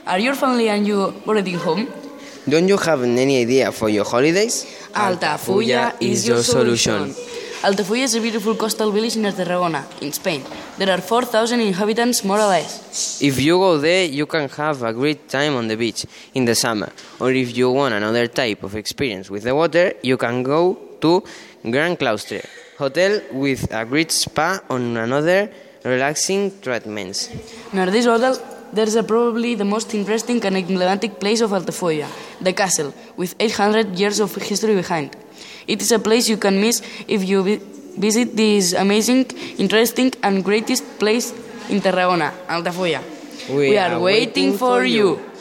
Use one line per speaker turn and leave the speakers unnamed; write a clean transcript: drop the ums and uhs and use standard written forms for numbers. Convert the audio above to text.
Are your family and you already home?
Don't you have any idea for your holidays?
Altafulla is your solution. Altafulla is a beautiful coastal village near Tarragona, in Spain. There are 4,000 inhabitants, more or less.
If you go there, you can have a great time on the beach in the summer. Or if you want another type of experience with the water, you can go to Gran Claustre Hotel with a great spa and another relaxing treatments.
Near this hotel, there is probably the most interesting and emblematic place of Altafulla, the castle, with 800 years of history behind. It is a place you can miss if you visit this amazing, interesting, and greatest place in Tarragona, Altafulla.
We are waiting for you.